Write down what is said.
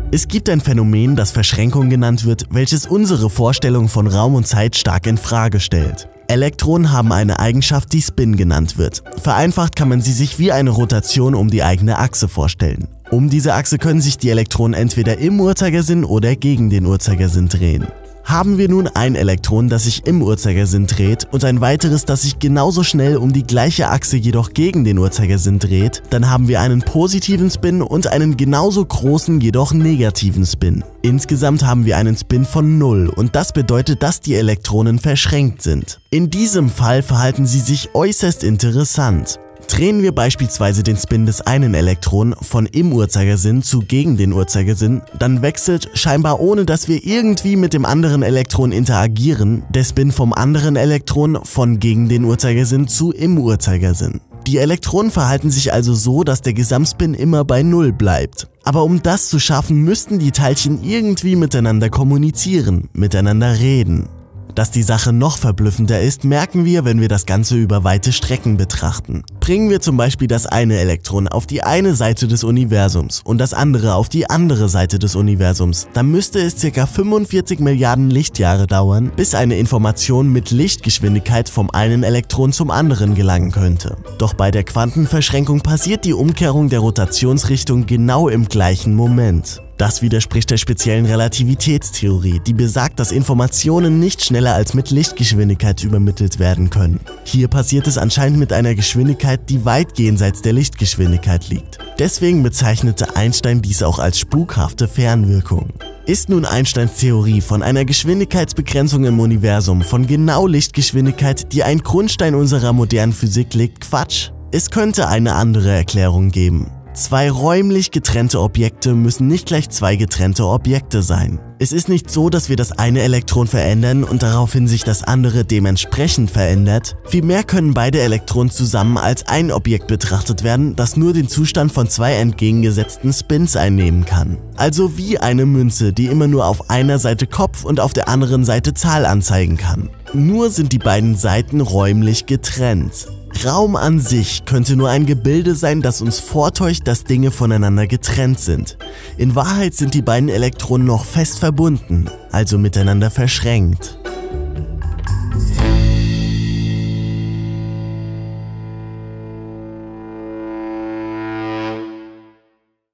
Es gibt ein Phänomen, das Verschränkung genannt wird, welches unsere Vorstellung von Raum und Zeit stark in Frage stellt. Elektronen haben eine Eigenschaft, die Spin genannt wird. Vereinfacht kann man sie sich wie eine Rotation um die eigene Achse vorstellen. Um diese Achse können sich die Elektronen entweder im Uhrzeigersinn oder gegen den Uhrzeigersinn drehen. Haben wir nun ein Elektron, das sich im Uhrzeigersinn dreht und ein weiteres, das sich genauso schnell um die gleiche Achse jedoch gegen den Uhrzeigersinn dreht, dann haben wir einen positiven Spin und einen genauso großen, jedoch negativen Spin. Insgesamt haben wir einen Spin von 0 und das bedeutet, dass die Elektronen verschränkt sind. In diesem Fall verhalten sie sich äußerst interessant. Drehen wir beispielsweise den Spin des einen Elektrons von im Uhrzeigersinn zu gegen den Uhrzeigersinn, dann wechselt, scheinbar ohne dass wir irgendwie mit dem anderen Elektron interagieren, der Spin vom anderen Elektron von gegen den Uhrzeigersinn zu im Uhrzeigersinn. Die Elektronen verhalten sich also so, dass der Gesamtspin immer bei 0 bleibt. Aber um das zu schaffen, müssten die Teilchen irgendwie miteinander kommunizieren, miteinander reden. Dass die Sache noch verblüffender ist, merken wir, wenn wir das Ganze über weite Strecken betrachten. Bringen wir zum Beispiel das eine Elektron auf die eine Seite des Universums und das andere auf die andere Seite des Universums, dann müsste es ca. 45 Milliarden Lichtjahre dauern, bis eine Information mit Lichtgeschwindigkeit vom einen Elektron zum anderen gelangen könnte. Doch bei der Quantenverschränkung passiert die Umkehrung der Rotationsrichtung genau im gleichen Moment. Das widerspricht der speziellen Relativitätstheorie, die besagt, dass Informationen nicht schneller als mit Lichtgeschwindigkeit übermittelt werden können. Hier passiert es anscheinend mit einer Geschwindigkeit, die weit jenseits der Lichtgeschwindigkeit liegt. Deswegen bezeichnete Einstein dies auch als spukhafte Fernwirkung. Ist nun Einsteins Theorie von einer Geschwindigkeitsbegrenzung im Universum von genau Lichtgeschwindigkeit, die ein Grundstein unserer modernen Physik legt, Quatsch? Es könnte eine andere Erklärung geben. Zwei räumlich getrennte Objekte müssen nicht gleich zwei getrennte Objekte sein. Es ist nicht so, dass wir das eine Elektron verändern und daraufhin sich das andere dementsprechend verändert. Vielmehr können beide Elektronen zusammen als ein Objekt betrachtet werden, das nur den Zustand von zwei entgegengesetzten Spins einnehmen kann. Also wie eine Münze, die immer nur auf einer Seite Kopf und auf der anderen Seite Zahl anzeigen kann. Nur sind die beiden Seiten räumlich getrennt. Raum an sich könnte nur ein Gebilde sein, das uns vortäuscht, dass Dinge voneinander getrennt sind. In Wahrheit sind die beiden Elektronen noch fest verbunden, also miteinander verschränkt.